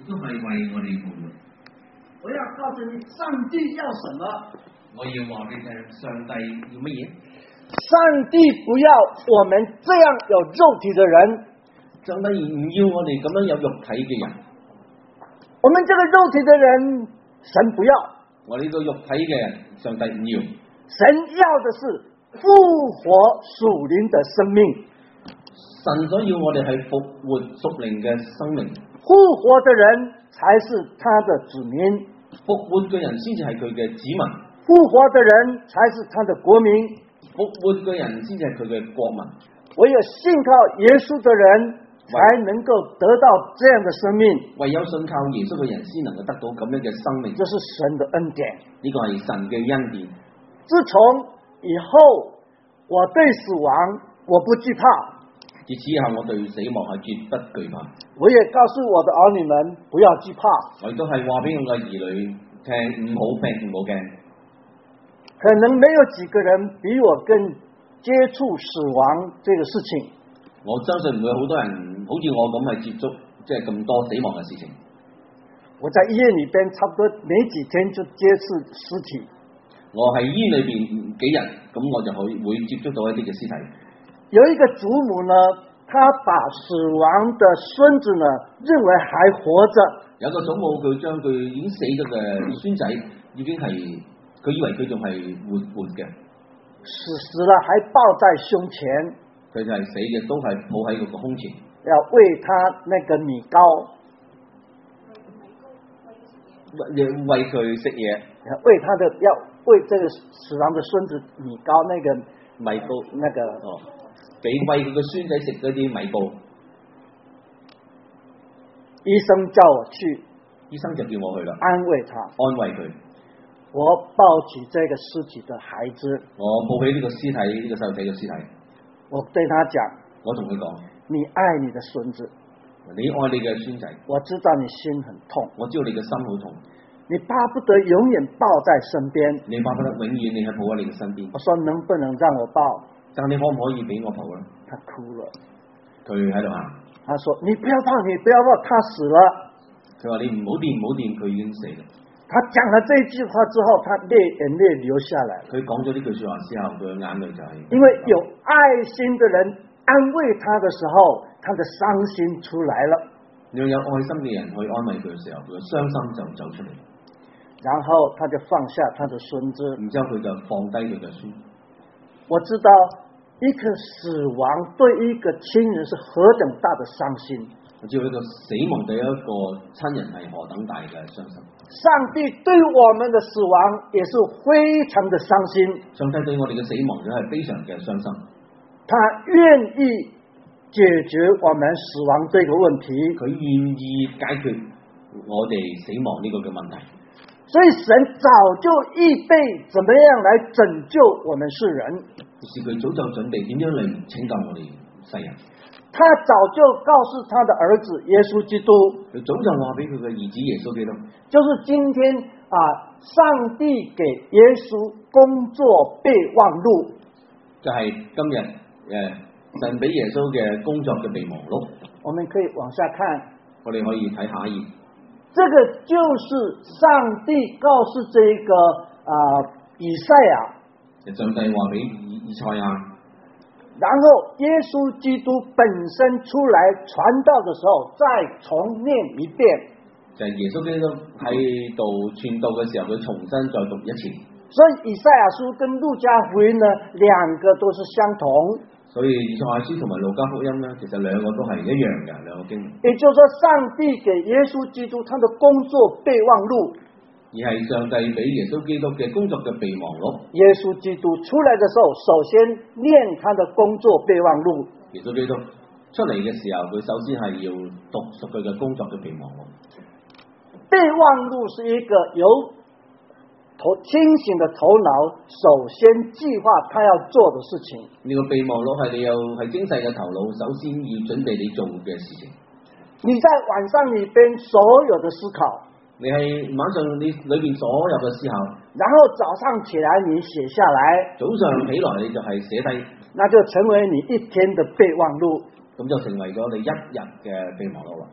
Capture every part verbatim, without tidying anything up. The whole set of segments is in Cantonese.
都係為我哋復活。 我要告訴你，上帝要什麼？ 我要話俾你聽，上帝要乜嘢？ 上帝不要我們這樣有肉體的人， 上帝唔要我哋咁樣有肉體嘅人。 我們這個肉體的人，神不要。 我呢個肉體嘅人，上帝唔要。 神要的是復活屬靈的生命。 神所要我哋係復活屬靈嘅生命。 復活的人才是他的子民， 復活嘅人先至係佢嘅子民。 復活的人才是他的國民， 復活嘅人先至係佢嘅國民。 唯有信靠耶穌的人，才能夠得到這樣的生命。 唯有信靠耶穌嘅人，先能夠得到咁樣嘅生命。 這是神的恩典， 呢個係神嘅恩典。 自從以後，我對死亡我不懼怕。 自此以後，我對死亡係絕不懼怕。 我也告訴我的兒女們不要懼怕。 我亦都係話俾我嘅兒女聽，唔好驚，唔好驚。 可能沒有幾個人比我更接觸死亡這個事情。 我相信唔會好多人好似我咁係接觸即係咁多死亡嘅事情。 我在醫院裏邊差不多沒幾天就接觸屍體。 我喺醫院裏邊幾日，咁我就會會接觸到一啲嘅屍體。 有一個祖母呢，她把死亡的孫子呢認為還活着。 有個祖母佢將佢已經死咗嘅孫仔已經係佢以為佢仲係活活嘅， 死死了還抱在胸前。 佢就係死嘅都係抱喺佢個胸前， 要餵他那個米糕， 餵佢食嘢， 餵他的要餵這個死亡的孫子米糕，那個米糕那個哦，俾餵佢個孫仔食嗰啲米糕。 醫生叫我去， 醫生就叫我去啦， 安慰他， 安慰佢。 我抱起這個屍體的孩子， 我抱起呢個屍體，呢、這個細路仔嘅屍體。 我對他講， 我同佢講， 你愛你的孫子， 你愛你嘅孫仔， 我知道你心很痛， 我知道你嘅心好痛， 你巴不得永遠抱在身邊， 你巴不得永遠你係抱喺你嘅身邊。 我說能不能讓我抱？ 但你可唔可以俾我抱咧？ 他哭了， 佢喺度喊， 他說你不要抱，你不要抱，他死了。 佢話你唔好掂，唔好掂，佢已經死啦。 他講了這句話之後，他淚眼淚流下來。 佢講咗呢句說話之後，佢嘅眼淚就係、是、 因為有愛心的人安慰他的時候，他的傷心出來了。 你要有愛心嘅人去安慰佢嘅時候，佢嘅傷心就走出嚟。 然後他就放下他的孫子， 然之後佢就放低佢嘅孫。我知道一個死亡對一個親人是何等大的傷心。 我知道呢個死亡對一個親人係何等大嘅傷心。 上帝對我們的死亡也是非常的傷心。 上帝對我哋嘅死亡都係非常嘅傷心。 他願意解決我們死亡這個問題， 佢願意解決我哋死亡呢個嘅問題。 所以神早就預備怎麼樣來拯救我們世人。 於是佢早就準備點樣嚟拯救我哋世人。 他早就告訴他的兒子耶穌基督， 佢早就話俾佢嘅兒子耶穌基督， 就是今天啊，上帝給耶穌工作備忘錄， 就係今日誒神俾耶穌嘅工作嘅備忘錄。 我們可以往下看， 我哋可以睇下一頁。 這個就是上帝告訴這個啊以賽亞， 上帝話俾以以賽亞。 然後耶穌基督本身出來傳道的時候，再重念一遍。 就係耶穌基督喺度傳道嘅時候，佢重新再讀一次。 所以以賽亞書跟路加福音呢，兩個都是相同。 所以以賽亞書同埋路加福音呢，其實兩個都係一樣嘅兩個經文。 也就是說，上帝給耶穌基督他的工作備忘錄。 而係上帝俾耶穌基督嘅工作嘅備忘錄。 耶穌基督出來嘅時候，首先念他的工作備忘錄。 耶穌基督出嚟嘅時候，佢首先係要讀熟佢嘅工作嘅備忘錄。 備忘錄是一個由頭清醒的頭腦首先計劃他要做的事情。 呢個備忘錄係你有係精細嘅頭腦，首先要準備你做嘅事情。 你在晚上裏邊所有的思考。 你係晚上你裏邊所有嘅思考， 然後早上起來你寫下來， 早上起來你就係寫低， 那就成為你一天的備忘錄， 咁就成為咗你一日嘅備忘錄啦。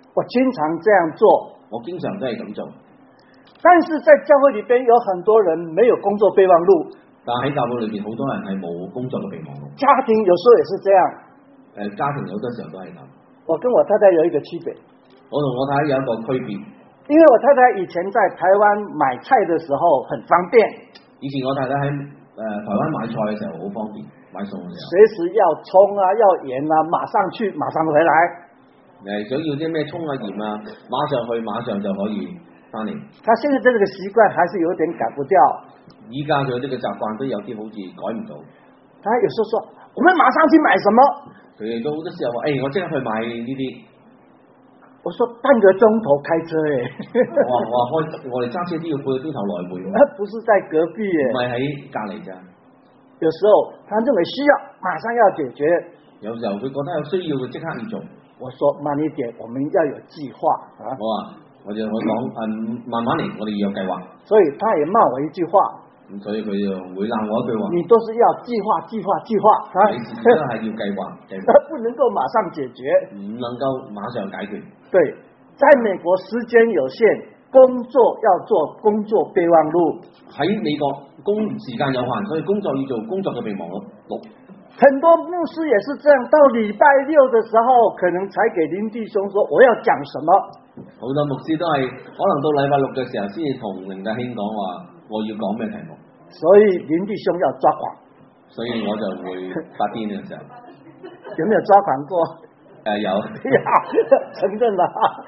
我經常這樣做， 我經常都係咁做。 但是在教會裏邊有很多人沒有工作備忘錄， 但喺教會裏邊好多人係冇工作嘅備忘錄。 家庭有時候也是這樣。 誒，家庭有好多時候都係咁。 我跟我太太有一個區別， 我同我太太有一個區別， 因為我太太以前在台灣買菜的時候很方便， 以前我太太喺誒台灣買菜嘅時候好方便，買餸嘅時候， 隨時要蔥啊要鹽啊，馬上去馬上回來。 誒想要啲咩蔥啊鹽啊，馬上去馬上就可以翻嚟。 他現在這個習慣還是有點改不掉。 依家佢呢個習慣都有啲好似改唔到。 他有時候說：我們馬上去買什麼？ 佢哋都好多時候話：誒、哎，我即刻去買呢啲。 我說半個鐘頭開車誒。 我話我話開，我哋揸車都要半個鐘頭來回。 不是在隔壁誒。 唔係喺隔離咋。 有時候他認為需要，馬上要解決。 有時候佢覺得有需要，佢即刻要做。 我說慢一點，我們要有計劃啊。 我話我就我講誒，慢慢嚟，我哋要有計劃。 所以他也罵我一句話。咁所以佢就會鬧我一句話。 你都是要計劃計劃計劃啊！ 你自己都係要計劃，計劃。 不能夠馬上解決。 唔能夠馬上解決。 對，在美國時間有限，工作要做工作備忘錄。 喺美國工時間有限，所以工作要做工作嘅備忘錄。 很多牧師也是這樣，到禮拜六的時候，可能才給林弟兄說我要講什麼。 好多牧師都係可能到禮拜六嘅時候，先至同林弟兄講話，我要講咩題目。 所以林弟兄要抓狂， 所以我就會發癲嘅時候。 有沒有抓狂過？誒、 呃、有， 承認了。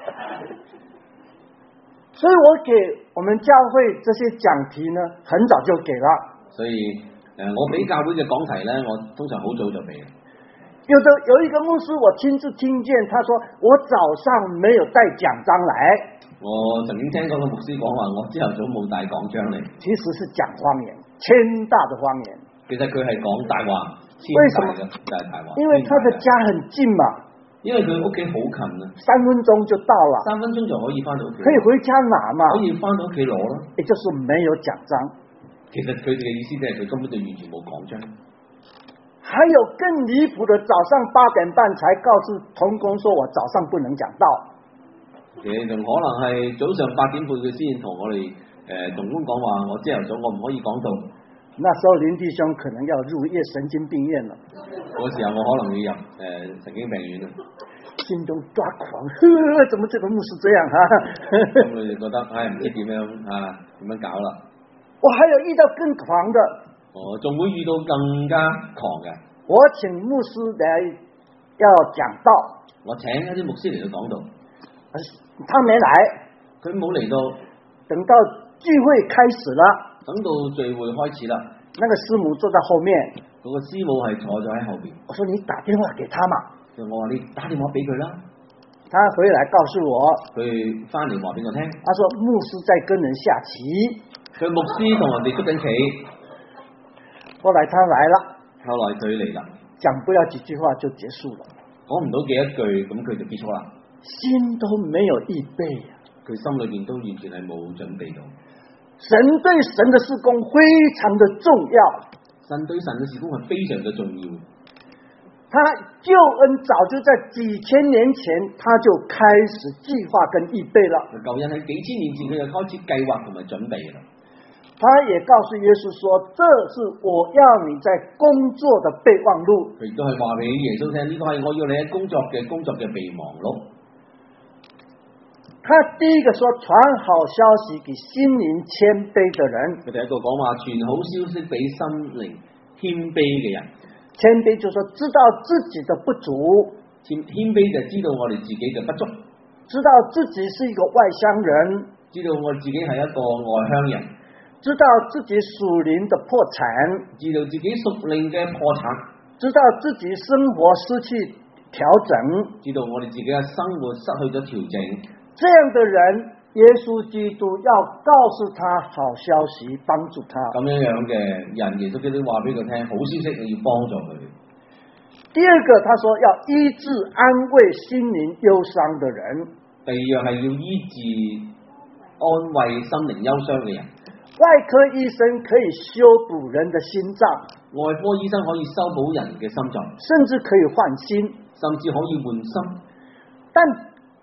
所以我給我們教會這些講題呢，很早就給了。 所以誒、呃，我俾教會嘅講題呢，我通常好早就俾。 有的有一個牧師，我親自聽見，他說我早上沒有帶獎章來。 我曾經聽過個牧師講話，我朝頭早冇帶講章嚟。 其實是講謊言，天大的謊言。 其實佢係講大話，天大嘅就係大話。 因為他的家很近嘛， 因為佢屋企好近啊， 三分鐘就到了， 三分鐘就可以翻到屋企， 可以回家拿嘛， 可以翻到屋企攞咯。 也就是沒有獎章。 其實佢哋嘅意思即係佢根本就完全冇講章。 還有更離譜的，早上八點半才告訴同工說我早上不能講道。 其實仲可能係早上八點半佢先同我哋誒同工講話，我朝頭早我唔可以講道。 那時候林弟兄可能要入夜神經病院了。 嗰時候我可能要入誒、呃、神經病院啦。 心中抓狂，呵，怎麼這個牧師這樣哈？ 咁佢就覺得唉唔知點樣啊點樣搞啦。 我還有遇到更狂的。 我仲會遇到更加狂嘅。 我請牧師來要講道， 我請一啲牧師嚟到講道， 他沒來， 佢冇嚟到。 等到聚會開始了， 等到聚會開始啦， 那個師母坐在後面， 嗰個師母係坐咗喺後邊。 我說你打電話給他嘛， 我話你打電話俾佢啦。 他回來告訴我， 佢翻嚟話俾我聽， 他說牧師在跟人下棋， 佢牧師同人哋捉緊棋。 後來他來了， 後來佢嚟啦， 講不了幾句話就結束了， 講唔到幾一句，咁佢就結束啦。 心都沒有預備， 佢心裏邊都完全係冇準備到。 神對神的事工非常的重要， 神對神嘅事工係非常嘅重要。 他救恩早就在幾千年前，他就開始計劃跟預備了。 救恩喺幾千年前佢就開始計劃同埋準備啦。 他也告訴耶穌說：這是我要你在工作的備忘錄。 佢亦都係話俾耶穌聽，呢個係我要你喺工作嘅工作嘅備忘錄。他第一個說傳好消息給心靈謙卑的人。 佢第一個講話傳好消息俾心靈謙卑嘅人。 謙卑就是說知道自己的不足， 謙謙卑就知道我哋自己嘅不足， 知道自己是一個外鄉人， 知道我自己係一個外鄉人， 知道自己屬靈的破產， 知道自己屬靈嘅破產， 知道自己生活失去調整， 知道我哋自己嘅生活失去咗調整。 這樣的人，耶穌基督要告訴他好消息，幫助他。 咁樣樣嘅人，耶穌基督話俾佢聽好消息，你要幫助佢。 第二個，他說要醫治安慰心靈憂傷的人。 第二樣係要醫治安慰心靈憂傷嘅人。 外科醫生可以修補人的心臟， 外科醫生可以修補人嘅心臟， 甚至可以換心， 甚至可以換心。 但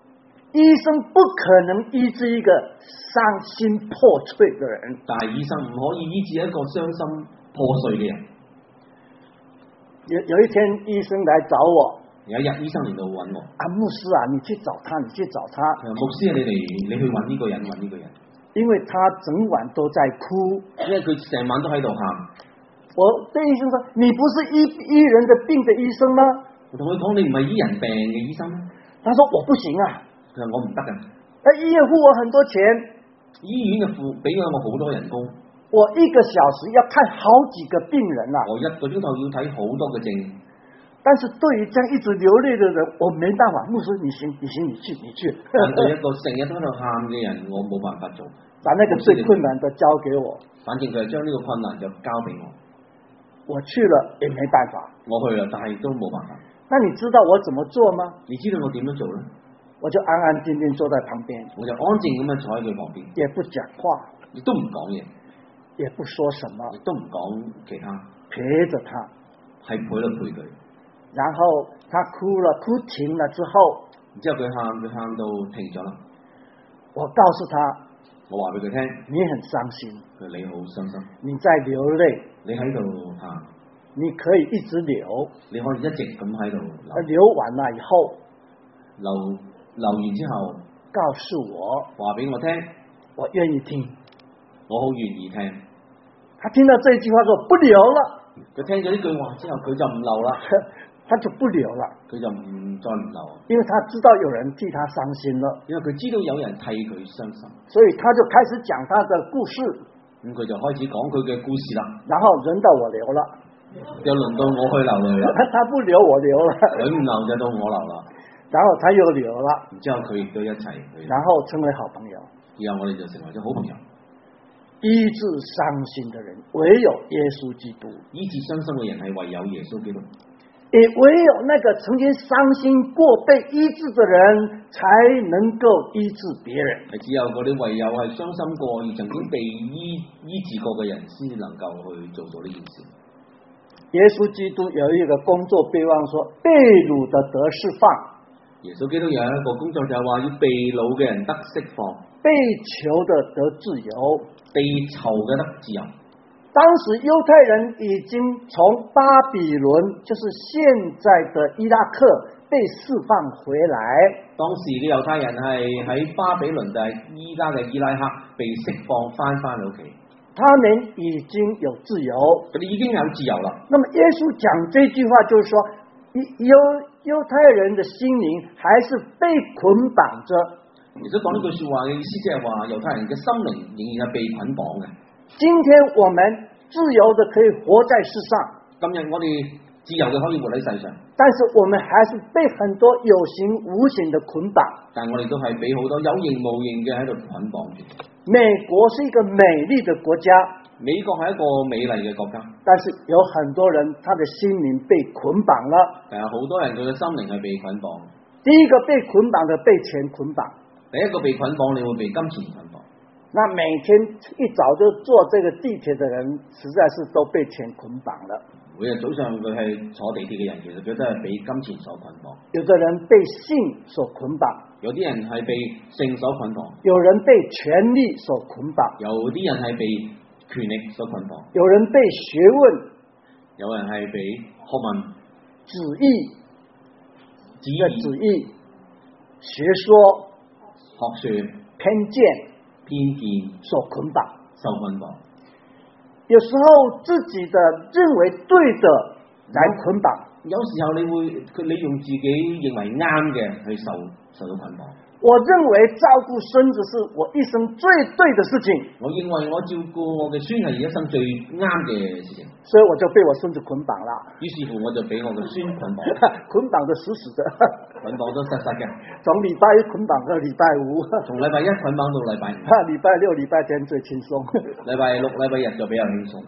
醫生不可能醫治一個傷心破碎的人， 但係醫生唔可以醫治一個傷心破碎嘅人。 有有一天醫生來找我， 有一日醫生嚟到揾我， 啊牧師啊，你去找他，你去找他。 牧師啊，你嚟你去揾呢個人，揾呢個人， 因為他整晚都在哭， 因為佢成晚都喺度喊。 我對醫生說：你不是醫醫人的病的醫生嗎？ 我同佢講：你唔係醫人病嘅醫生咩？ 他說：我不行啊， 佢話我唔得㗎。 那醫院付我很多錢， 醫院嘅付俾咗我好多人工， 我一個小時要看好幾個病人啊， 我一個鐘頭要睇好多個症。 但是對於這樣一直流淚的人，我沒辦法。牧師，你行，你行，你去，你去。 但對一個成日都喺度喊嘅人，我冇辦法做。 把那個最困難的交給我， 反正佢係將呢個困難就交俾我。 我去了也沒辦法， 我去了，但係都冇辦法。 那你知道我怎麼做嗎？ 你知道我點樣做呢？ 我就安安靜靜坐在旁邊， 我就安靜咁樣坐喺佢旁邊， 也不講話， 亦都唔講嘢， 也不說什麼， 亦都唔講其他， 陪着他， 係陪嚟陪佢。 然後他哭了，哭停了之後， 然之後佢喊，佢喊到停咗啦。 我告訴他， 我話俾佢聽， 你很傷心， 佢你好傷心， 你在流淚， 你喺度喊， 你可以一直流， 你可以一直咁喺度流， 流完了以後， 流流完之後， 告訴我， 話俾我聽， 我願意聽， 我好願意聽。 他聽到這句話說不流了， 佢聽咗呢句話之後，佢就唔流啦。 他就不流了， 佢就唔再唔流， 因為他知道有人替他傷心了， 因為佢知道有人替佢傷心， 所以他就開始講他的故事。 咁佢就開始講佢嘅故事啦。 然後輪到我流了， 又輪到我去流淚啦。 他不流，我流了。 佢唔流就到我流啦。 然後他又流了， 然之後佢亦都一齊去。 然後成為好朋友。 然後我哋就成為咗好朋友。 醫治傷心的人，唯有耶穌基督。 醫治傷心嘅人係唯有耶穌基督。 也唯有那個曾經傷心過被醫治的人，才能夠醫治別人。 係只有嗰啲唯有係傷心過而曾經被醫醫治過嘅人，先至能夠去做到呢件事。 耶穌基督有一個工作備忘說，被擄的得釋放。 耶穌基督有一個工作就係話要被擄嘅人得釋放， 被囚的得自由， 被囚嘅得自由。 當時猶太人已經從巴比倫，就是現在的伊拉克被釋放回來。 當時嘅猶太人係喺巴比倫，就係依家嘅伊拉克被釋放翻翻屋企。 他們已經有自由， 佢哋已經有自由啦。 那麼耶穌講這句話，就是說猶猶太人的心靈還是被捆綁着。 耶穌講呢句說話嘅意思，即係話猶太人嘅心靈仍然係被捆綁嘅。 今天我們自由的可以活在世上， 今日我哋自由嘅可以活喺世上， 但是我們還是被很多有形無形的捆綁。 但我哋都係俾好多有形無形嘅喺度捆綁住。 美國是一個美麗的國家， 美國係一個美麗嘅國家， 但是有很多人他的心靈被捆綁了。 但係好多人佢嘅心靈係被捆綁。 第一個被捆綁的被錢捆綁， 第一個被捆綁，你會被金錢捆綁。 那每天一早就坐這個地鐵的人，實在是都被錢捆綁了。 每日早上佢係坐地鐵嘅人，其實佢都係被金錢所捆綁。 有的人被性所捆綁， 有啲人係被性所捆綁， 有人被權力所捆綁， 有啲人係被權力所捆綁， 有人被學問， 有人係被學問、 旨意、 旨意、 旨意、學說、 學說、 偏見。 偏見所捆綁， 受捆綁。 有時候自己的認為對的來捆綁， 有時候你會佢你用自己認為啱嘅去受受到捆綁。 我認為照顧孫子是我一生最對的事情。 我認為我照顧我嘅孫係一生最啱嘅事情， 所以我就被我孫子捆綁了。 於是乎我就俾我嘅孫捆綁， 捆綁得死死的， 捆綁得實實嘅。 從禮拜一捆綁到禮拜五， 從禮拜一捆綁到禮拜五， 禮拜六、禮拜天最輕鬆。 禮拜六、禮拜日就比較輕鬆。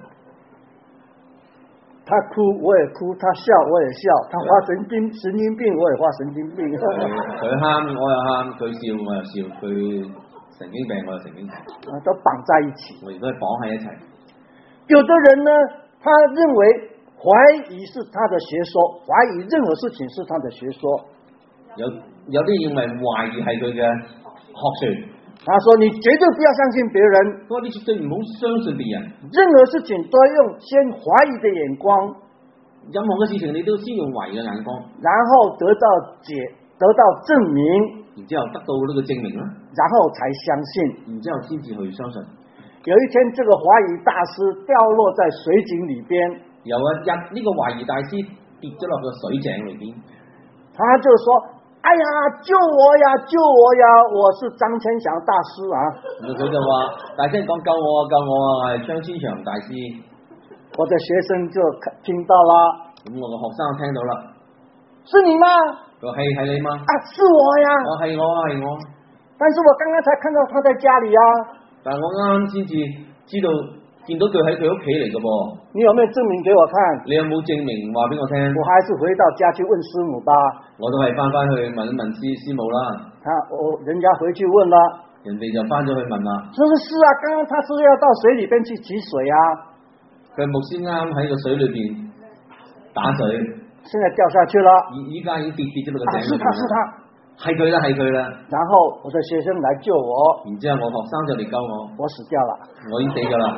他哭我也哭，他笑我也笑，他發神經神經病我也發神經病。 佢喊我又喊，佢笑我又笑，佢神經病我又神經病， 啊，都綁在一起。 我亦都係綁喺一齊。 有的人呢，他認為懷疑是他的學說，懷疑任何事情是他的學說。 有有啲認為懷疑係佢嘅學說。 他說你絕對不要相信別人， 佢話你絕對唔好相信別人， 任何事情都要用先懷疑的眼光， 任何嘅事情你都先用懷疑嘅眼光， 然後得到解得到證明， 然之後得到呢個證明啦， 然後才相信， 然之後先至去相信。 有一天，這個懷疑大師掉落在水井裏邊， 有一日呢個懷疑大師跌咗落個水井裏邊， 他就說：哎呀，救我呀，救我呀！我是張千祥大師啊！ 佢就話大聲講救我啊，救我啊！我係張千祥大師。 我的學生就聽到啦， 咁我個學生聽到啦， 是你嗎？ 佢話係係你嗎？ 啊，是我呀！ 我係我係我。 但是我剛剛才看到他在家裏啊。 但係我啱啱先至知道見到佢喺佢屋企嚟嘅噃。 你有沒有證明給我看？ 你有冇證明話俾我聽？ 我還是回到家去問師母吧。 我都係翻翻去問一問師師母啦。 啊，我人家回去問啦， 人哋就翻咗去問啦。 說是是啊，剛剛他是要到水裏邊去取水啊。 佢牧師啱喺個水裏邊打水， 現在掉下去了。 依依家已經跌跌咗落個井裏邊。 啊，是他是他， 係佢啦係佢啦。 然後我的學生來救我， 然之後我學生就嚟救我， 我死掉了， 我已經死㗎啦。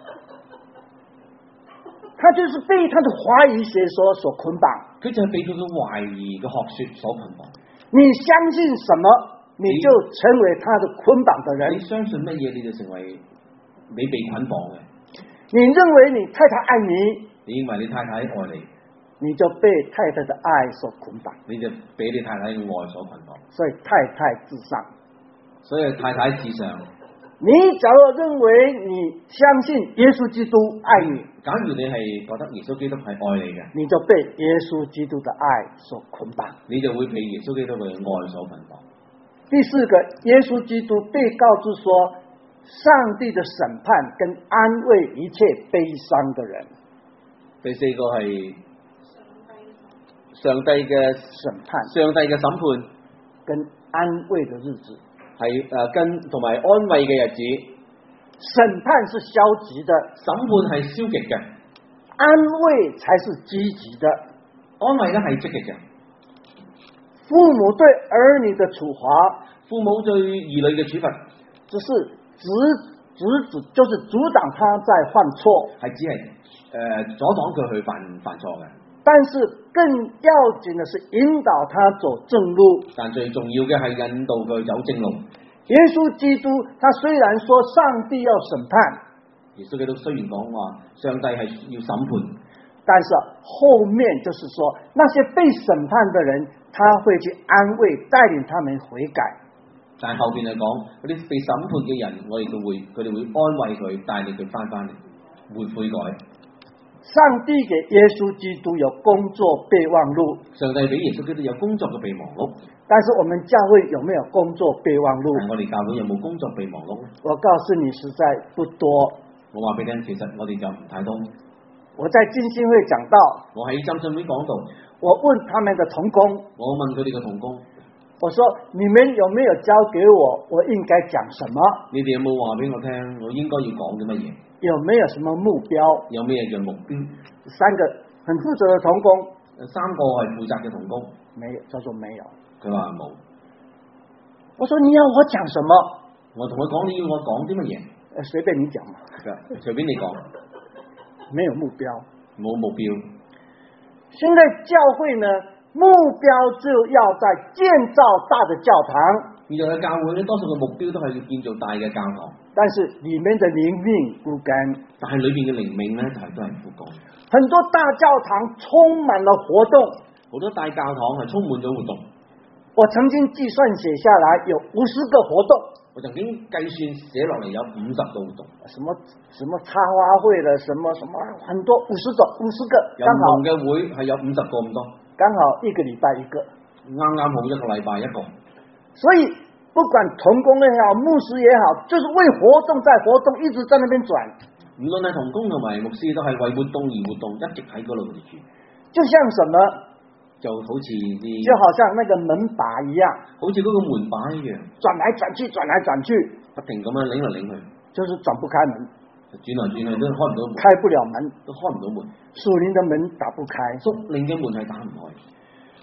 他就是被他的懷疑學說所捆綁， 佢就係被佢嘅懷疑嘅學說所捆綁。 你相信什麼，你就成為他的捆綁的人。 你相信乜嘢，你就成為你被捆綁嘅。 你認為你太太愛你， 你認為你太太愛你， 你就被太太的愛所捆綁， 你就俾你太太嘅愛所捆綁。 所以太太至上， 所以太太至上。 你假如認為你相信耶穌基督愛你， 假如你係覺得耶穌基督係愛你嘅， 你就被耶穌基督的愛所捆綁， 你就會被耶穌基督嘅愛所捆綁。 第四個，耶穌基督被告知說，上帝的審判跟安慰一切悲傷的人。 第四個係上帝嘅審判，上帝嘅審判跟安慰的日子。 係誒跟同埋安慰嘅日子。 審判是消極的， 審判係消極嘅， 安慰才是積極的。 安慰咧係積極嘅。 父母對兒女的處罰， 父母對兒女嘅處罰， 只是阻阻止，就是阻擋他在犯錯， 係只係誒阻擋佢去犯犯錯嘅。 但是更要緊的是引導他走正路， 但最重要嘅係引導佢走正路。 耶穌基督他雖然說上帝要審判， 耶穌基督雖然講話上帝係要審判， 但是後面就是說那些被審判的人，他會去安慰帶領他們悔改。 但係後邊嚟講嗰啲被審判嘅人，我哋都會佢哋會安慰佢，帶領佢翻翻嚟會悔改。 上帝給耶穌基督有工作備忘錄， 上帝俾耶穌基督有工作嘅備忘錄， 但是我們教會有沒有工作備忘錄？ 我哋教會有冇工作備忘錄咧？ 我告訴你，實在不多。 我話俾你聽，其實我哋就唔太多。 我在浸信會講到， 我喺浸信會講到， 我問他們的同工， 我問佢哋嘅同工， 我說你們有沒有交給我，我應該講什麼？ 你哋有冇話俾我聽，我應該要講啲乜嘢？ 有沒有什麼目標？ 有咩嘅目標？ 三個很負責的同工， 三個係負責嘅同工， 沒有，他說沒有。 佢話冇。 我說你要我講什麼？ 我同佢講，你要我講啲乜嘢？ 誒，隨便你講嘛。 隨便你講。 沒有目標。 冇目標。 現在教會呢，目標就要在建造大的教堂。 現在嘅教會咧，多數嘅目標都係要建造大嘅教堂， 但是裏面的靈命枯乾， 但係裏邊嘅靈命咧，就係都係枯乾。 很多大教堂充滿了活動， 好多大教堂係充滿咗活動。 我曾經計算寫下來有五十個活動， 我曾經計算寫落嚟有五十個活動， 什麼什麼插花會的，什麼什麼很多五十種五十個，剛好嘅會係有五十個咁多， 剛好一個禮拜一個， 啱啱好一個禮拜一個。所以不管同工也好，牧師也好，就是為活動在活動，一直在那邊轉。 無論係同工同埋牧師，都係為活動而活動，一直喺嗰度住。 就像什麼？ 就好似啲， 就好像那個門把一樣， 好似嗰個門把一樣， 轉來轉去，轉來轉去， 不停咁樣擰嚟擰去， 就是轉不開門， 轉來轉去都開唔到門， 開不了門， 都開唔到門。 屬靈的門打不開， 屬靈嘅門係打唔開。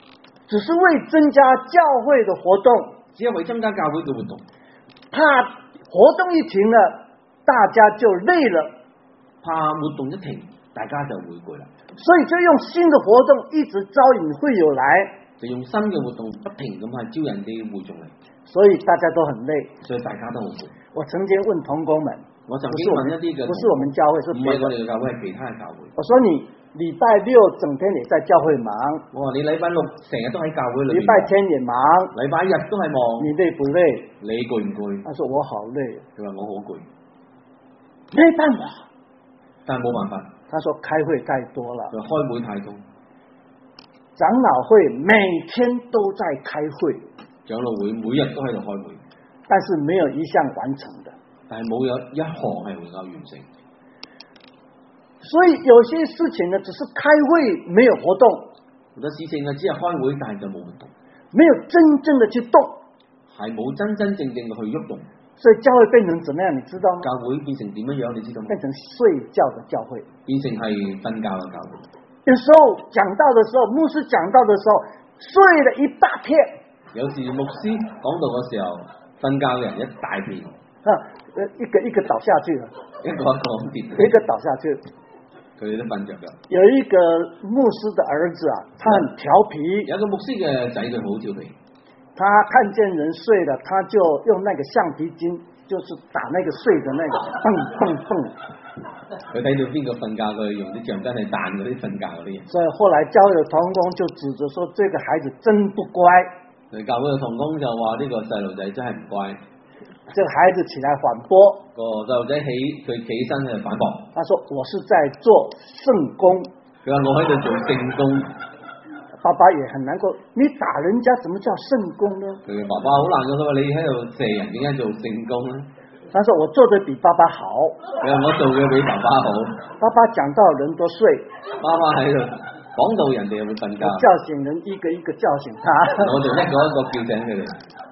只是為增加教會的活動， 只係為增加教會嘅活動。 怕活動一停了，大家就累了， 怕活動一停，大家就會攰啦。 所以就用新的活動一直招引會友來， 就用新嘅活動不停咁係招人啲會眾嚟， 所以大家都很累， 所以大家都好攰。 我曾經問同工們， 我曾經問一啲嘅， 不是我們教會，是唔係我哋嘅教會，係其他嘅教會。 我說你禮拜六整天也在教會忙， 我話你禮拜六成日都喺教會裏面， 禮拜天也忙， 禮拜日都係忙， 你累不累？ 你攰唔攰？ 他說我好累， 佢話我好攰， 沒辦法， 但係冇辦法。 他說開會太多了， 佢開會太多， 長老會每天都在開會， 長老會每日都喺度開會， 但是沒有一項完成的， 但係冇有一項係能夠完成。 所以有些事情呢，只是開會沒有活動， 好多事情呢，只係開會，但係就冇活動， 沒有真正的去動， 係冇真真正正嘅去喐動。 所以教會變成怎麼樣？你知道嗎？ 教會變成點樣樣？你知道嗎？ 變成睡覺的教會， 變成係瞓覺嘅教會。 有時候講道的時候，牧師講道的時候，睡了一大片。 有時牧師講道嘅時候，瞓覺嘅人一大片， 啊，一個一個倒下去了， 一個一個跌， 一個倒下去。 佢哋都瞓着㗎。 有一個牧師的兒子啊，他很調皮。 有個牧師嘅仔佢好調皮， 他看見人睡了，他就用那個橡皮筋，就是打那個睡的那個，蹦蹦蹦。 佢睇到邊個瞓覺，佢用啲橡筋去彈嗰啲瞓覺嗰啲人。 所以後來教會的同工就指責說，這個孩子真不乖。 所以教會嘅同工就話呢個細路仔真係唔乖。 這個孩子起來反駁， 個細路仔起佢起身去反駁。 他說：我是在做聖工。 佢話我喺度做聖工。 爸爸也很難過，你打人家怎麼叫聖工呢？ 佢爸爸好難過，佢話你喺度射人，點解做聖工呢？ 他說我做得比爸爸好。 佢話我做嘅比爸爸好。 爸爸講到人都睡， 爸爸喺度講到人哋又會瞓覺。 叫醒人一個一個叫醒他。 我就一個一個叫醒佢哋。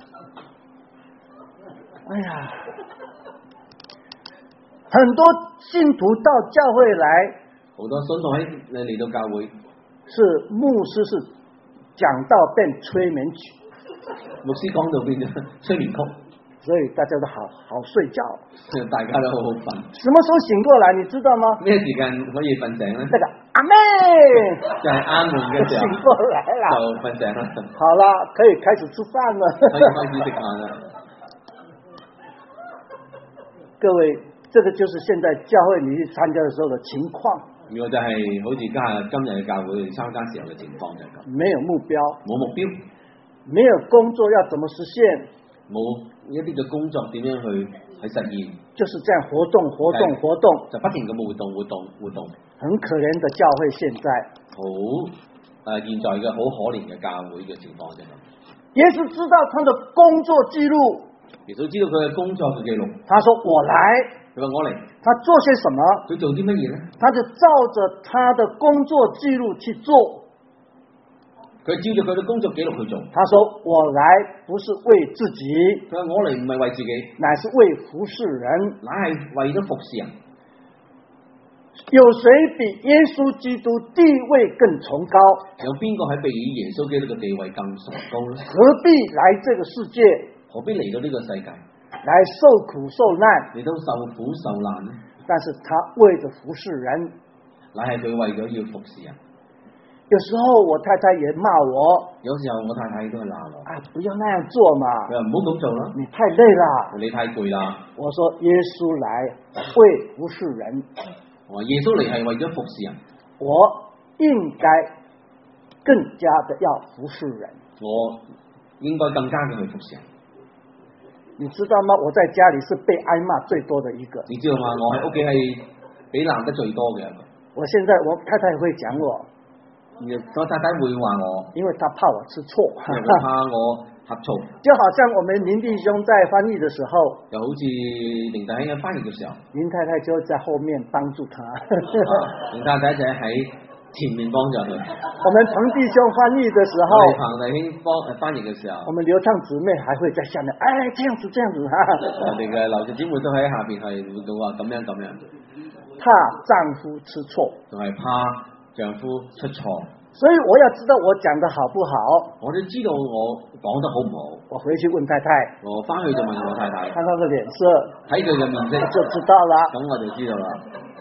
哎呀，很多信徒到教會來， 好多信徒喺嚟到教會， 是牧師是講道變催眠曲， 牧師講到變咗催眠曲， 所以大家都好好睡覺， 大家都好好瞓。 什麼時候醒過來？你知道嗎？ 咩時間可以瞓醒咧？ 那個阿妹就係啱門嘅時候醒過來了， 就瞓醒啦。 好啦，可以開始吃飯了， 可以開始食飯啦。 各位，這個就是現在教會你去參加的時候的情況。 如果就係好似家下今日嘅教會參加時候嘅情況就係咁。 沒有目標， 冇目標， 沒有工作要怎麼實現？ 冇一啲嘅工作點樣去去實現？ 就是這樣活動活動活動， 就不停咁活動活動活動。 很可憐的教會現在， 好誒，現在嘅好可憐嘅教會嘅情況就係咁。 耶穌知道他的工作記錄， 耶穌知道佢嘅工作嘅記錄。 他說我來， 佢話我嚟。 他做些什麼？ 佢做啲乜嘢咧？ 他就照着他的工作記錄去做。 佢照住佢嘅工作記錄去做。 他說我來不是為自己， 佢話我嚟唔係為自己， 乃是為服侍人， 乃係為咗服侍人。 有誰比耶穌基督地位更崇高？ 有邊個喺比耶穌基督嘅地位更崇高咧？ 何必來這個世界？ 何必嚟到呢個世界？ 來受苦受難？ 嚟到受苦受難咧？ 但是他為着服侍人， 乃係佢為咗要服侍人。 有時候我太太也罵我， 有時候我太太都係鬧我， 啊，不要那樣做嘛， 佢話唔好咁做啦， 你太累啦， 你太攰啦。 我說耶穌來為服侍人， 我話耶穌嚟係為咗服侍人， 我應該更加的要服侍人， 我應該更加嘅去服侍人。 你知道嗎？我在家裏是被挨罵最多的一個， 你知道嗎？我喺屋企係俾鬧得最多嘅一個。 我現在我太太會講我， 我太太會話我， 因為她怕我吃錯， 怕我呷醋。 就好像我們林弟兄在翻譯的時候， 又好似林大兄嘅翻譯嘅時候， 林太太就在後面幫助他， 林太太就喺前面幫助佢。 我們彭弟兄翻譯的時候， 彭弟兄幫翻譯嘅時候， 我們流暢姊妹還會在下面，哎，這樣子這樣子哈。 我哋嘅劉氏姊妹都喺下邊係會到話咁樣咁樣。 怕丈夫吃錯， 仲係怕丈夫出錯。 所以我要知道我講得好不好， 我都知道我講得好唔好。 我回去問太太， 我翻去就問我太太， 看她的臉色， 睇佢嘅面色就知道了。 咁我就知道啦。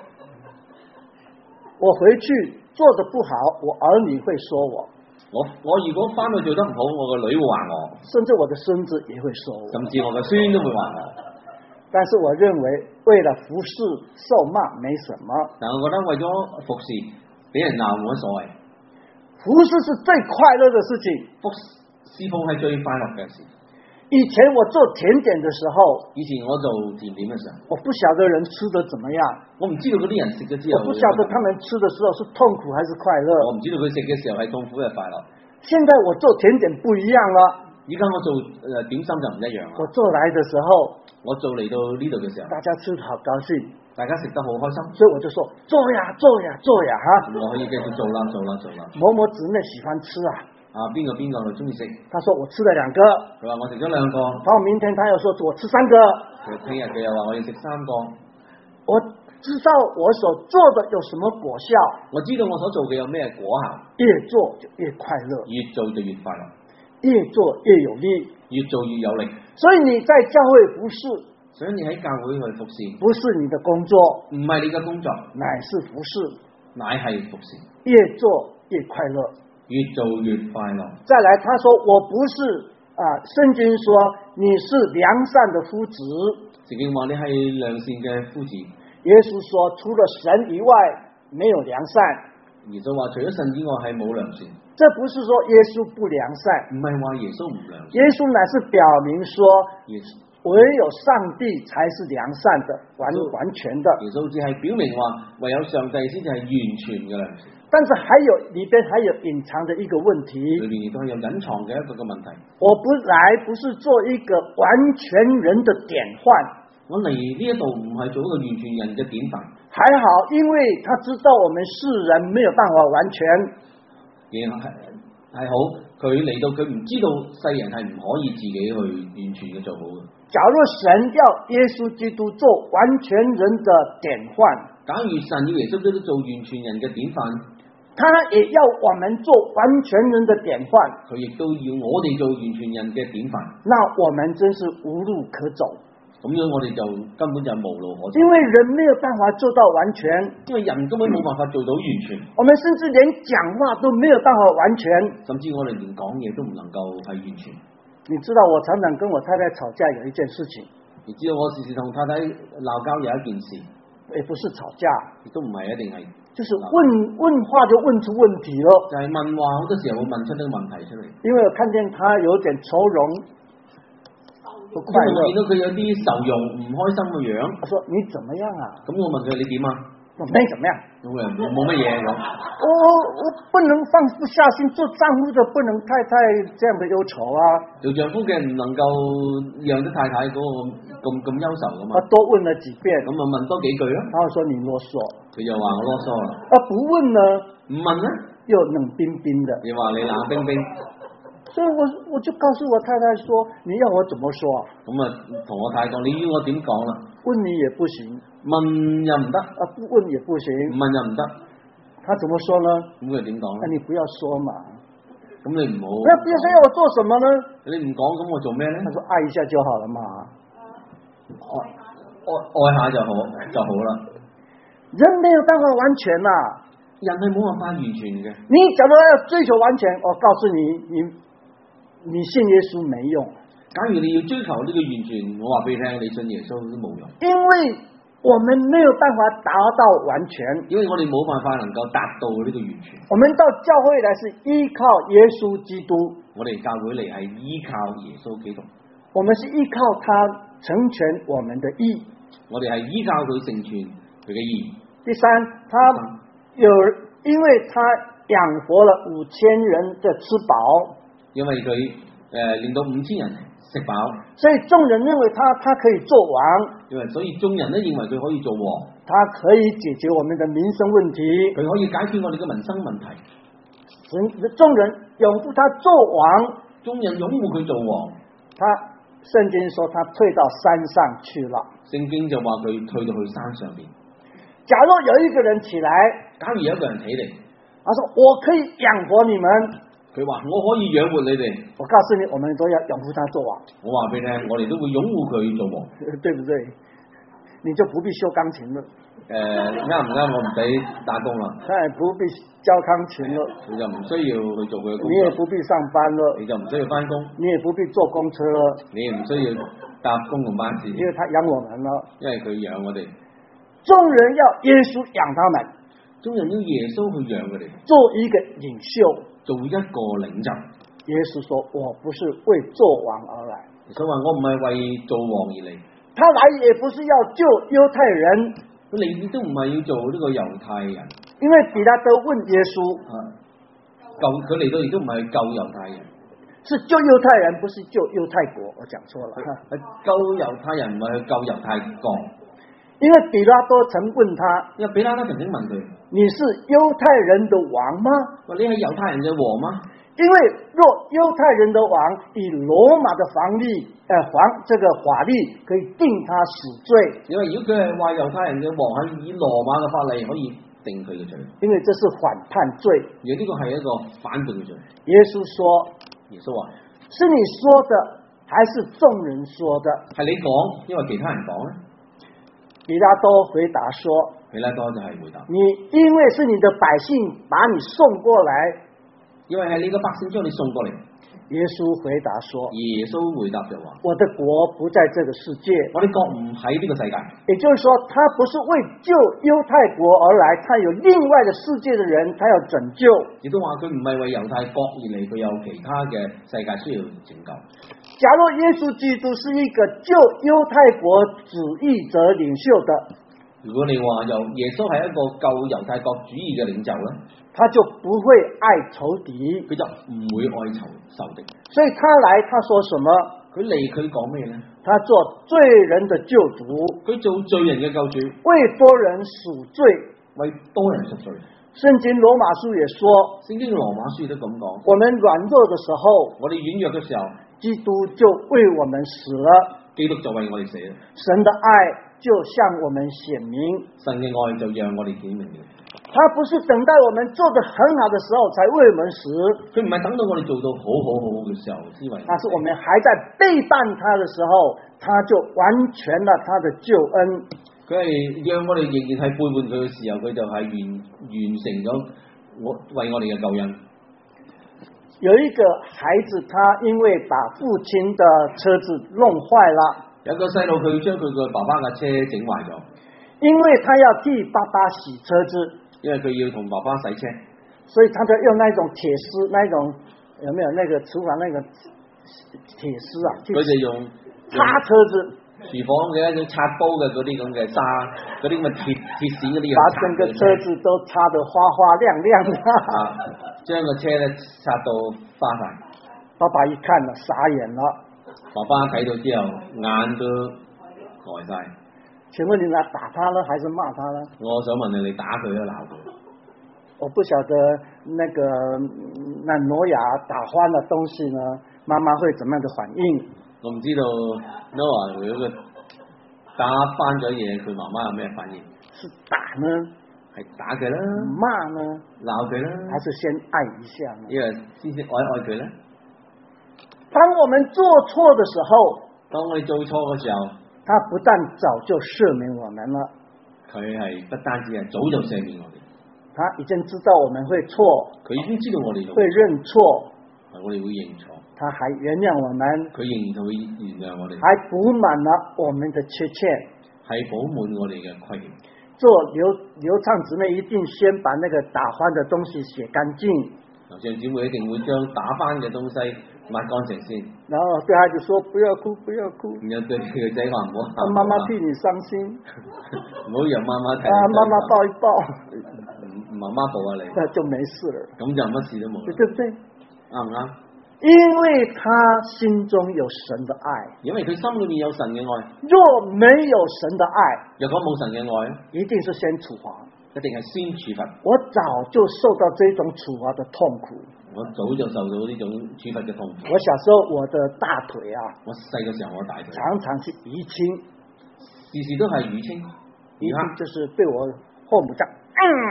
我回去做得不好，我兒女會說我。 我我如果翻去做得唔好，我個女會話我， 甚至我的孫子也會說我， 甚至我嘅孫都會話我。 但是我認為為了服侍受罵沒什麼。 但我覺得為咗服侍俾人鬧冇乜所謂。 服侍是最快樂的事情， 服侍奉係最快樂嘅事。 以前我做甜點的時候， 以前我做甜點嘅時候， 我不曉得人吃得怎麼樣， 我唔知道嗰啲人食咗之後， 我不曉得他們吃的時候是痛苦還是快樂， 我唔知道佢食嘅時候係痛苦定係快樂。 現在我做甜點不一樣了， 而家我做誒點心就唔一樣啦。 我做來的時候， 我做嚟到呢度嘅時候， 大家吃得好高興， 大家食得好開心， 所以我就說做呀做呀做呀哈， 我可以繼續做啦做啦做啦。 某某姊妹喜歡吃啊。 啊，邊個邊個佢中意食？ 他說我吃了兩個， 佢話我食咗兩個。 然後明天他又說我吃三個， 佢聽日佢又話我要食三個。 我知道我所做的有什麼果效， 我知道我所做嘅有咩果效， 越做就越快樂， 越做就越快樂， 越做越有力， 越做越有力。 所以你在教會服侍， 所以你喺教會去服侍， 不是你的工作， 唔係你嘅工作， 乃是服侍， 乃係服侍， 越做越快樂， 越做越快樂。 再來，他說我不是啊，聖經說你是良善的夫子， 聖經話你係良善嘅夫子。 耶穌說除了神以外沒有良善， 耶穌話除咗神以外係冇良善。 這不是說耶穌不良善， 唔係話耶穌唔良善， 耶穌乃是表明說耶穌唯有上帝才是良善的，完完全的。 耶穌只係表明話唯有上帝先至係完全嘅良善。 但是還有裏邊還有隱藏的一個問題， 裏面亦都係有隱藏嘅一個嘅問題。 我不來不是做一個完全人的典範， 我嚟呢一度唔係做一個完全人嘅典範。 還好，因為他知道我們世人沒有辦法完全， 亦係係好，佢嚟到佢唔知道世人係唔可以自己去完全嘅做好嘅。 假如神要耶穌基督做完全人的典範， 假如神要耶穌基督做完全人嘅典範， 他也要我們做完全人的典範， 佢亦都要我哋做完全人嘅典範。 那我們真是無路可走。 咁樣我哋就根本就無路可走。 因為人沒有辦法做到完全， 因為人根本冇辦法做到完全。 我們甚至連講話都沒有辦法完全， 甚至我哋連講嘢都唔能夠係完全。 你知道我常常跟我太太吵架有一件事情， 你知道我時時同太太鬧交有一件事， 也不是吵架， 亦都唔係一定係， 就是問問話就問出問題咯。 就係問話好多時候會問出呢個問題出嚟。 因為我看見他有點愁容不快樂， 我見到佢有啲愁容唔開心嘅樣。 我說你怎麼樣啊？ 咁我問佢你點啊？ 我沒怎麼樣。 咁佢冇乜嘢咁。 我我不能放不下心，做丈夫的不能太太這樣的憂愁啊。 做丈夫嘅唔能夠讓啲太太嗰個咁咁憂愁噶嘛。 我多問了幾遍， 咁啊問多幾句咯。 然後說你囉嗦， 佢又話我囉嗦啦。 啊不問呢？ 唔問咧， 又冷冰冰的。 你話你冷冰冰。 所以我我就告訴我太太說，你要我怎麼說？ 咁啊同我太太講，你要我點講啦？ 問你也不行， 問又唔得， 啊不問也不行， 唔問又唔得。 他怎麼說呢？ 咁佢點講咧？ 那你不要說嘛。 咁你唔好。 那別人要我做什麼呢？ 你唔講咁我做咩咧？ 他說愛一下就好了嘛。 愛愛愛下就好就好啦。 人沒有辦法完全啦， 人係冇辦法完全嘅。 你假如要追求完全，我告訴你，你你信耶穌沒用。 假如你要追求呢個完全，我話俾你聽，你信耶穌都冇用。 因為我們沒有辦法達到完全， 因為我哋冇辦法能夠達到呢個完全。 我們到教會來是依靠耶穌基督， 我哋教會嚟係依靠耶穌基督， 我們是依靠他成全我們的義， 我哋係依靠佢成全佢嘅義。 第三，他有因為他養活了五千人的吃飽， 因為佢誒令到五千人食飽， 所以眾人認為他他可以做王， 因為所以眾人都認為佢可以做王， 他可以解決我們的民生問題， 佢可以解決我哋嘅民生問題。 眾人擁護他做王， 眾人擁護佢做王， 他聖經說他退到山上去了， 聖經就話佢退到去山上邊。 假如有一個人起來， 假如有一個人起嚟， 他說我可以養活你們。 佢話我可以養活你哋。 我告訴你，我們都要擁護他做王。 我話俾你聽，我哋都會擁護佢做王， 對不對？你就不必修鋼琴了。 誒啱唔啱？我唔使打工啦。 他也不必教鋼琴了。 你就唔需要去做佢嘅工作。 你也不必上班了。 你就唔需要翻工。 你也不必坐公車了。 你也唔需要搭公共巴士。 因為他養我們了。 因為佢養我哋。 眾人要耶穌養他們。 眾人要耶穌去養佢哋。 做一個領袖。 做一個領袖。 耶穌說：我不是為做王而來。 佢話我唔係為做王而嚟。 他來也不是要救猶太人。 佢嚟都唔係要做呢個猶太人。 因為彼拉多問耶穌， 啊，救佢嚟到亦都唔係救猶太人， 是救猶太人，不是救猶太國。我講錯了， 係救猶太人，唔係去救猶太國。 因為彼拉多曾問他， 因為彼拉多曾經問佢：你是猶太人的王嗎？ 話你係猶太人嘅王嗎？ 因為若猶太人的王以羅馬的法律，誒、呃、皇這個法律可以定他死罪。 因為如果佢係話猶太人嘅王係以羅馬嘅法例可以定佢嘅罪，因為這是反叛罪。 而呢個係一個反叛嘅罪。 耶穌說： 耶穌話， 是你說的，還是眾人說的？ 係你講，因為其他人講咧。 彼拉多回答說： 彼拉多就係回答， 你因為是你的百姓把你送過來。 因為係你個百姓將你送過嚟。 耶穌回答說： 耶穌回答就話， 我的國不在這個世界。 我的國唔喺呢個世界。 也就是說，他不是為救猶太國而來，他有另外的世界的人，他要拯救。 亦都話佢唔係為猶太國而嚟，佢有其他嘅世界需要拯救。 假如耶穌基督是一個救猶太國主義者領袖的， 如果你話有耶穌係一個救猶太國主義嘅領袖咧， 他就不會愛仇敵， 佢就唔會愛仇仇敵。 所以他來，他說什麼？ 佢嚟佢講咩咧？ 他做罪人的救主， 佢做罪人嘅救主， 為多人贖罪， 為多人贖罪。 聖經羅馬書也說， 聖經羅馬書都咁講， 我們軟弱的時候， 我哋軟弱嘅時候， 基督就為我們死了， 基督就為我哋死了。 神的愛就向我們顯明， 神嘅愛就讓我哋顯明了。 他不是等待我們做得很好的時候才為我們死， 佢唔係等到我哋做到好好好好嘅時候先為。 但是我們還在背叛他的時候，他就完全了他的救恩。 佢係讓我哋仍然係背叛佢嘅時候，佢就係完完成咗我為我哋嘅救恩。 有一個孩子，他因為把父親的車子弄壞了， 有個細路佢將佢個爸爸嘅車整壞咗， 因為他要替爸爸洗車子， 因為佢要同爸爸洗車， 所以他就用那種鐵絲，那種有沒有那個廚房那個鐵絲啊？ 佢就用擦車子， 廚房嘅一種擦煲嘅嗰啲咁嘅沙，嗰啲咁嘅鐵鐵線嗰啲， 把整個車子都擦得花花亮亮的。 啊，將個車咧擦到花晒。 爸爸一看了，傻眼了。 爸爸睇到之後眼都呆晒。 請問你係打他呢，還是罵他呢？ 我想問你，你打佢都鬧佢？ 我不曉得那個那挪亞打翻了東西呢，媽媽會怎麼樣的反應？ 我唔知道 Noah 佢嗰個打翻咗嘢，佢媽媽有咩反應？ 是打呢？ 係打佢啦？ 罵呢？ 鬧佢啦？ 還是先愛一下呢？ 因為先先愛愛佢咧。 當我們做錯的時候， 當我哋做錯嘅時候， 他不但早就赦免我們了， 佢係不單止係早就赦免我哋， 他已經知道我們會錯， 佢已經知道我哋會認錯， 我哋會認錯， 他還原諒我們， 佢仍然會原諒我哋， 還補滿了我們的缺欠， 係補滿我哋嘅虧欠。 做流流暢姊妹一定先把那個打翻的東西洗乾淨， 流暢姊妹一定會將打翻嘅東西抹乾淨先， 然後對孩子說不要哭不要哭， 然後對佢個仔話唔好喊， 媽媽替你傷心， 唔好讓媽媽睇， 啊媽媽抱一抱， 媽媽抱下你， 那就沒事了， 咁就乜事都冇， 對不對？ 啱唔啱？ 因為他心中有神的愛， 因為佢心裏面有神嘅愛。 若沒有神的愛， 若果冇神嘅愛， 一定是先處罰， 一定係先處罰。 我早就受到這種處罰的痛苦， 我早就受到呢種處罰嘅痛苦。 我小時候我的大腿啊， 我細嘅時候我大腿常常是淤青， 時時都係淤青， 淤青就是被我父母這樣，嗯，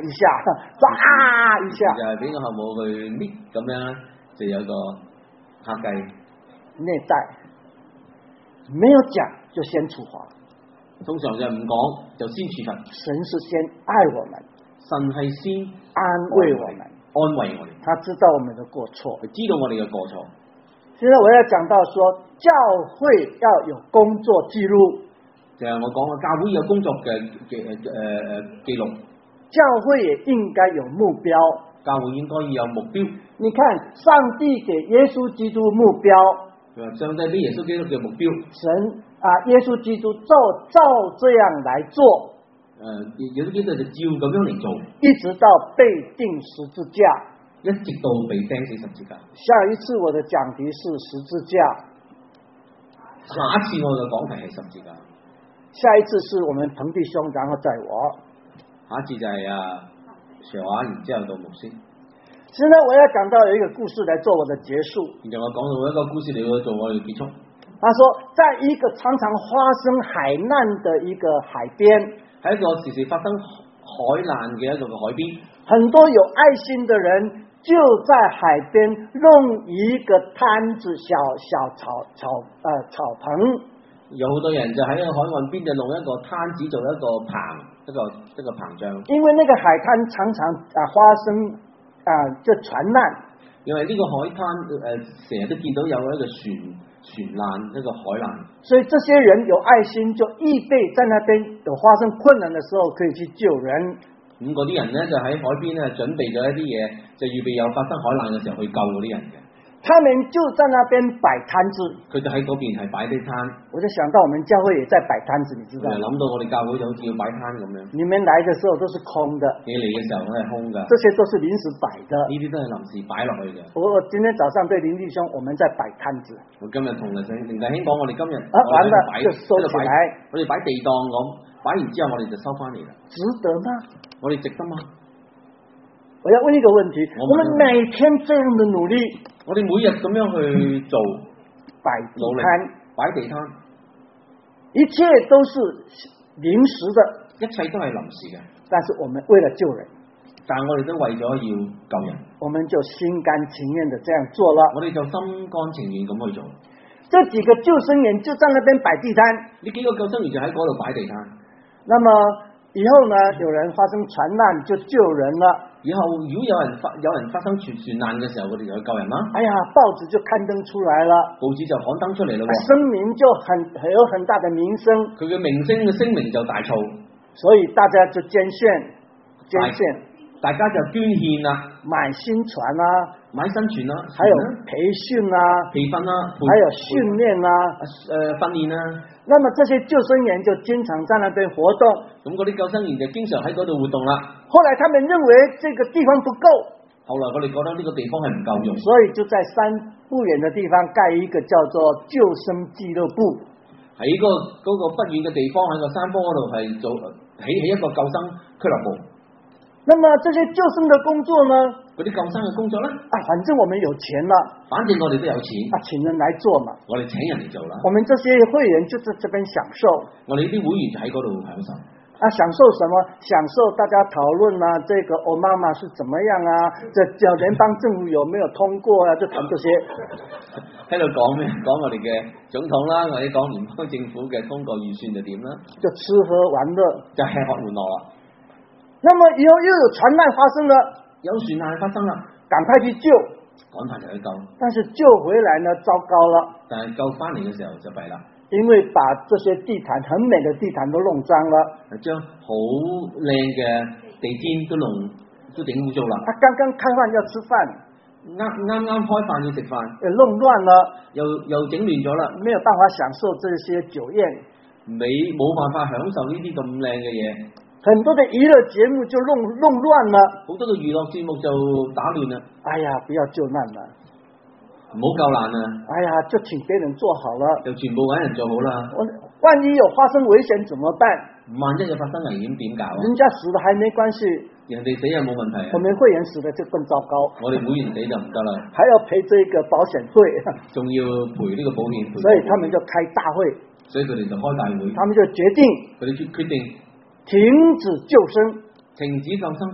一下，抓一下， 就係俾個後母去搣咁樣，就有個客計內在沒有講就先處罰， 通常就唔講就先處罰。 神是先愛我們， 神係先安慰我們， 安慰我哋， 他知道我們的過錯， 佢知道我哋嘅過錯。 現在我要講到說，教會要有工作記錄， 就係我講嘅，教會有工作嘅嘅誒誒記錄， 教會也應該有目標， 教會應該要有目標。 你看，上帝給耶穌基督目標， 佢話上帝俾耶穌基督嘅目標， 神啊，耶穌基督照照這樣來做， 誒、呃，耶穌基督就照咁樣嚟做， 一直到被釘十字架， 一直到被釘死十字架。 下一次我的講題是十字架， 下一次我嘅講題係十字架， 下一次是我們彭弟兄，然後再我， 下一次就係啊蛇話，然之後到牧師。 現在我要講到有一個故事來做我的結束。 然後我講到一個故事嚟到做我哋結束。 他說，在一個常常發生海難的一個海邊， 喺一個時時發生海難嘅一個嘅海邊， 很多有愛心的人就在海邊弄一個攤子，小小草草呃草棚， 有好多人就喺個海岸邊就弄一個攤子做一個棚，一個一個膨脹。 因為那個海灘常常啊發生啊就船難， 因為呢個海灘誒成日都見到有一個船船難，一個海難， 所以這些人有愛心就預備在那邊有發生困難的時候可以去救人。 咁嗰啲人咧就喺海邊咧準備咗一啲嘢，就預備有發生海難嘅時候去救嗰啲人嘅。 他們就在那邊擺攤子， 佢就喺嗰邊係擺啲攤。 我就想到我們教會也在擺攤子，你知道嗎？ 諗到我哋教會就好似要擺攤咁樣。 你們來的時候都是空的， 你嚟嘅時候都係空㗎。 這些都是臨時擺的。 呢啲都係臨時擺落去嘅。 我我今天早上對林弟兄，我們在擺攤子。 我今日同林弟林弟兄講，我哋今日啊，完了就收起來， 我哋擺地檔咁，擺完之後我哋就收翻嚟啦。 值得嗎？ 我哋值得嗎？ 我要問一個問題，我，我們每天這樣的努力， 我哋每日咁樣去做擺地攤， 擺地攤， 一切都是臨時的， 一切都係臨時嘅。 但是我們為了救人， 但係我哋都為咗要救人， 我們就心甘情願的這樣做了。 我哋就心甘情願咁去做。 這幾個救生員就在那邊擺地攤， 呢幾個救生員就喺嗰度擺地攤。 那麼以後呢，有人發生船難就救人了。 以後如果有人發有人發生船船難嘅時候，我哋就去救人啦。哎呀，報紙就刊登出來了， 報紙就刊登出嚟啦， 聲明就很很有很大的名聲， 佢嘅名聲嘅聲名就大噪， 所以大家就捐獻，捐獻， 大家就捐獻啦， 買新船啊， 買新船啦， 還有培訓啊， 培訓啦， 還有訓練啊， 誒訓練啊。 那麼這些救生員就經常在那邊活動， 咁嗰啲救生員就經常喺嗰度活動啦。 後來他們認為這個地方不夠， 後來我哋覺得呢個地方係唔夠用， 所以就在山不遠的地方蓋一個叫做救生俱樂部。 喺個嗰個不遠嘅地方喺個山坡嗰度係做起起一個救生俱樂部。 那麼這些救生的工作呢？ 嗰啲救生嘅工作咧？ 啊，反正我們有錢了， 反正我哋都有錢， 啊，請人來做嘛。 我哋請人嚟做啦。 我們這些會員就在這邊享受。 我哋呢啲會員就喺嗰度享受。 啊，享受什麼？享受大家討論啊，這個歐媽媽是怎麼樣啊？這叫聯邦政府有沒有通過啊？就談這些。 喺度講咩？講我哋嘅總統啦，或者講聯邦政府嘅通過預算就點啦？ 就吃喝玩樂， 就吃喝玩樂啦。 那麼以後又有船難發生了， 有船難發生啦， 趕快去救， 趕快就去救。但是救回來呢，糟糕了。 但係救翻嚟嘅時候就弊啦， 因為把這些地毯很美的地毯都弄髒了， 將好靚嘅地氈都弄都整污糟啦。 他剛剛開飯要吃飯， 啱啱啱開飯要食飯， 誒弄亂了， 又又整亂咗啦， 沒有辦法享受這些酒宴， 你冇辦法享受呢啲咁靚嘅嘢。 很多的娛樂節目就弄弄亂了， 好多嘅娛樂節目就打亂啦。 哎呀，不要救難啦， 唔好救難啊！ 哎呀，就請別人做好了， 就全部揾人做好啦。 萬一有發生危險怎麼辦？ 萬一有發生危險點搞啊？ 人家死了還沒關係， 人哋死又冇問題啊。 我們會員死了就更糟糕。 我哋會員死就唔得啦， 還要賠這個保險費， 仲要賠呢個保險。 所以他們就開大會， 所以佢哋就開大會， 他們就決定， 佢哋決決定。 停止救生， 停止救生，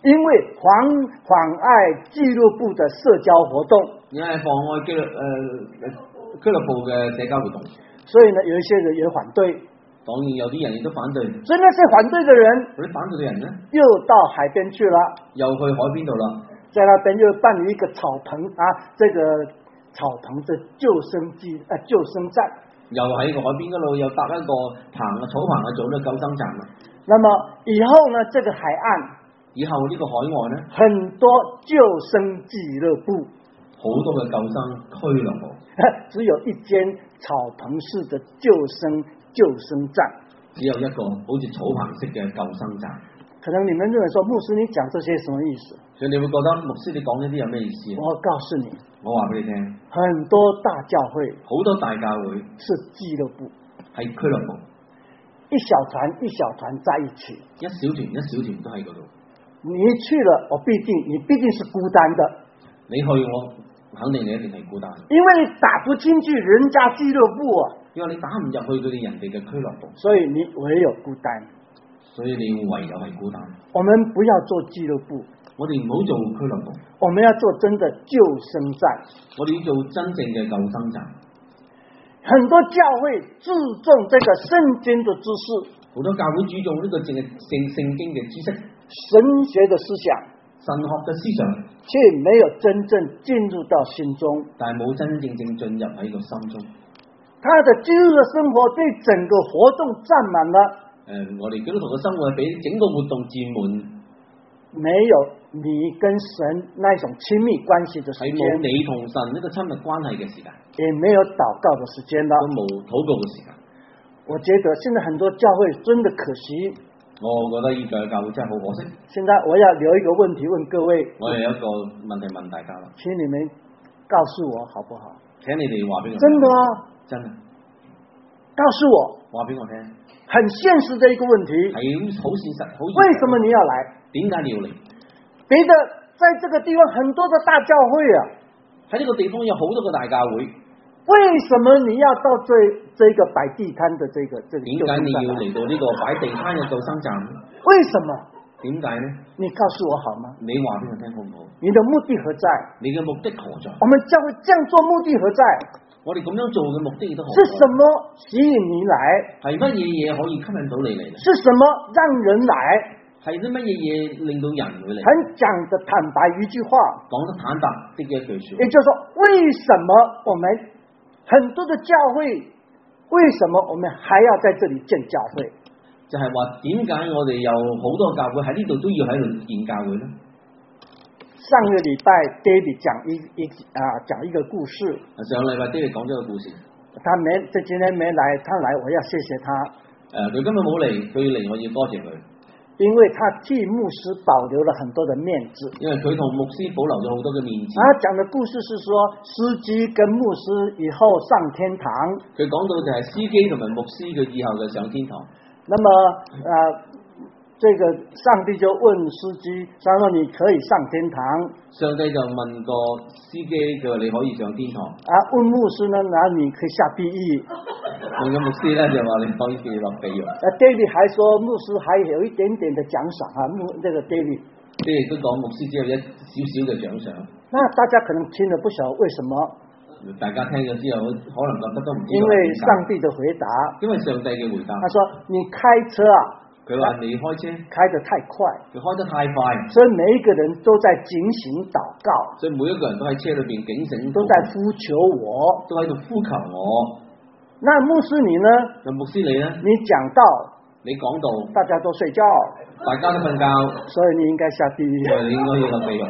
因為妨妨礙俱樂部的社交活動， 因為妨礙俱樂誒俱樂部嘅社交活動， 所以呢，有一些人也反對。 當然有啲人亦都反對。 所以那些反對的人， 嗰啲反對嘅人咧， 又到海邊去了， 又去海邊度啦， 在那邊又辦了一個草棚啊，這個草棚的救生機啊救生站。 又喺個海邊嗰度又搭一個棚啊草棚啊做呢個救生站啦。 那麼以後呢，這個海岸以後呢個海岸咧， 很多救生俱樂部， 好多嘅救生俱樂部， 只有一間草棚式的救生救生站， 只有一個好似草棚式嘅救生站。 可能你們認為說，牧師你講這些什麼意思？ 所以你會覺得牧師你講呢啲有咩意思？ 我告訴你， 我話俾你聽， 很多大教會， 好多大教會是俱樂部， 係俱樂部， 一小團一小團在一起， 一小團一小團都喺嗰度。 你去了，我必定你必定是孤單的。 你去我肯定你一定係孤單， 因為你打不進去人家俱樂部啊， 因為你打唔入去佢哋人哋嘅俱樂部， 所以你唯有孤單。 所以你唯有係孤單。 我們不要做俱樂部， 我哋唔好做俱樂部， 我們要做真的救生站。 我哋要做真正嘅救生站。 很多教會注重這個聖經的知識， 好多教會注重呢個淨係聖聖經嘅知識、 神學的思想， 神學嘅思想， 卻沒有真正進入到心中， 但係冇真真正正進入喺個心中。 他的基督的生活對整個活動佔滿了。 誒、呃，我哋基督徒嘅生活係俾整個活動佔滿， 沒有你跟神那種親密關係的時間， 係冇你同神呢個親密關係嘅時間， 也沒有禱告的時間了， 都冇禱告嘅時間。 我覺得現在很多教會真的可惜。 我覺得呢個教會真係好可惜。 現在我要留一個問題問各位， 我有一個問題問大家啦， 請你們告訴我好不好？ 請你哋話俾我聽。 真的啊， 真嘅， 告訴我， 話俾我聽。 很現實的一個問題， 係好現實，好。 為什麼你要來？ 點解你要嚟？ 別的，在這個地方很多的大教會啊， 喺呢個地方有好多個大教會， 為什麼你要到這這個擺地攤的這個這個？ 點解你要嚟到呢個擺地攤嘅救生站？ 為什麼？ 點解呢？ 你告訴我好嗎？ 你話俾我聽好唔好？ 你的目的何在？ 你嘅目的何在？ 我們教會這樣做目的何在？ 我哋咁樣做嘅目的都何在？ 是什麼吸引你來？ 係乜嘢嘢可以吸引到你嚟？ 是什麼讓人來？ 係啲乜嘢嘢令到人會嚟？ 很講的坦白一句話， 講得坦白的一句說話， 也就是說，為什麼我們很多的教會，為什麼我們還要在這裏建教會？ 就係話點解我哋有好多教會喺呢度都要喺度建教會呢？ 上個禮拜 David 講一一啊講一個故事。 上個禮拜 David 講咗個故事。 他沒，這今天沒來，他來我要謝謝他。 誒，佢今日冇嚟，佢嚟我要多謝佢， 因為他替牧師保留了很多的面子。 因為佢同牧師保留咗好多嘅面子。 他講的故事是說，司機跟牧師以後上天堂。 佢講到就係司機同埋牧師佢以後嘅上天堂。那麼啊。這個上帝就問司機，他說你可以上天堂。 上帝就問個司機，佢話你可以上天堂。 啊，問牧師呢，那你可以下地獄。 問個牧師咧就話你可以跌落地獄。 啊 David 還說牧師還有一點點的獎賞啊，牧這個 David。 即係都講牧師只有一少少嘅獎賞。 那大家可能聽了不曉得為什麼？ 大家聽咗之後可能覺得都唔知。 因為上帝的回答。 因為上帝嘅回答。 他說你開車啊。 佢話你開車開得太快， 佢開得太快， 所以每一個人都在警醒禱告， 所以每一個人都喺車裏邊警醒， 都在呼求我， 都喺度呼求我。 那牧師你呢？ 那牧師你呢？ 你講到， 你講到， 大家都睡覺， 大家都瞓覺， 所以你應該下地獄， 你應該要落地獄。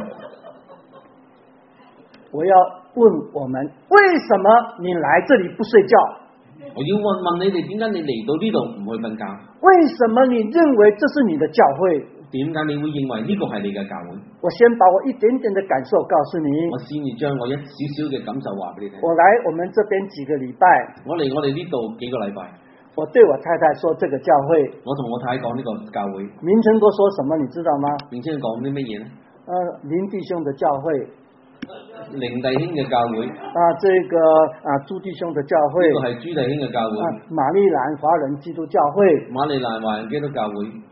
我要問我們，為什麼你來這裡不睡覺？ 我要問問你哋點解你嚟到呢度唔去瞓覺？ 為什麼你認為這是你的教會？ 點解你會認為呢個係你嘅教會？ 我先把我一點點的感受告訴你。 我先至將我一少少嘅感受話俾你聽。 我來我們這邊幾個禮拜， 我嚟我哋呢度幾個禮拜， 我對我太太說這個教會， 我同我太太講呢個教會。 明成哥說什麼你知道嗎？ 明成講啲乜嘢呢？ 呃，林弟兄的教會。 靈弟兄嘅教會啊，這個啊朱弟兄嘅教會， 呢個係朱弟兄嘅教會。 啊，瑪麗蘭華人基督教會， 瑪麗蘭華人基督教會。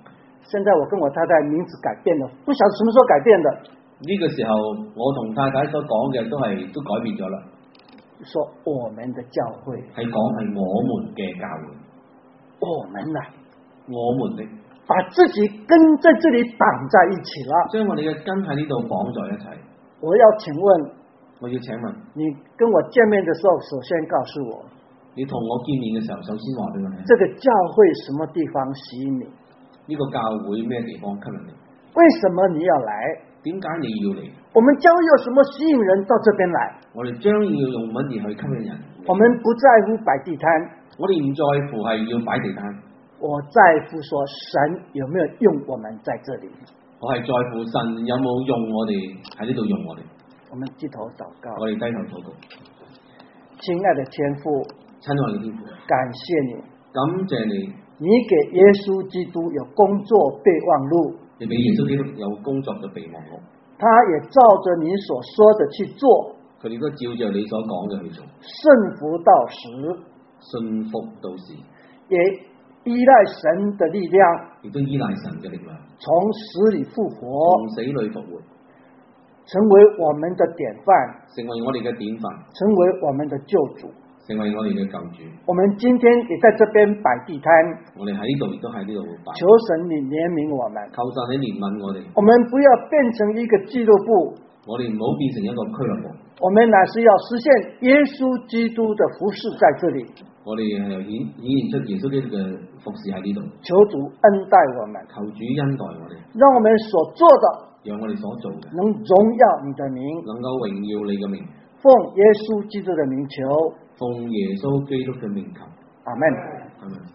現在我跟我太太名字改變了，不曉得什麼時候改變的。 呢個時候，我同太太所講嘅都係都改變咗啦。 說我們的教會係講係我們嘅教會， 我們啊， 我們的把自己跟在這裡綁在一起了， 將我哋嘅根喺呢度綁在一齊。 我要請問， 我要請問你跟我見面的時候，首先告訴我， 你同我見面嘅時候，首先話俾我聽， 這個教會什麼地方吸引你？ 呢個教會咩地方吸引你？ 為什麼你要來？ 點解你要嚟？ 我們教會有什麼吸引人到這邊來？ 我哋將要用乜嘢去吸引人？ 我們不在乎擺地攤， 我哋唔在乎係要擺地攤， 我在乎說神有沒有用我們在這裡。 我係在乎神有冇用我哋喺呢度用我哋。 我們低頭禱告， 我哋低頭禱告。 親愛的天父， 親愛嘅天父， 感謝你， 感謝你， 你給耶穌基督有工作備忘錄。 你俾耶穌基督有工作嘅備忘錄， 他也照着你所說的去做， 佢哋都照着你所講嘅去做， 順服到時， 信服到時， 也依賴神的力量， 亦都依賴神嘅力量， 從死裡復活， 從死裡復活， 成為我們的典範， 成為我哋嘅典範， 成為我們的救主， 成為我哋嘅救主。 我們今天也在這邊擺地攤， 我哋喺呢度亦都喺呢度擺。 求神你憐憫我們， 求神你憐憫我哋。 我們不要變成一個俱樂部， 我哋唔好變成一個俱樂部。 我們乃是要實現耶穌基督的服事在這裡。 我哋係顯顯現出耶穌基督嘅服事喺呢度。 求主恩待我們， 求主恩待我哋， 讓我們所做的， 讓我哋所做嘅能榮耀你的名， 能夠榮耀你嘅名。 奉耶穌基督的名求， 奉耶穌基督嘅名求。 阿門。 阿門。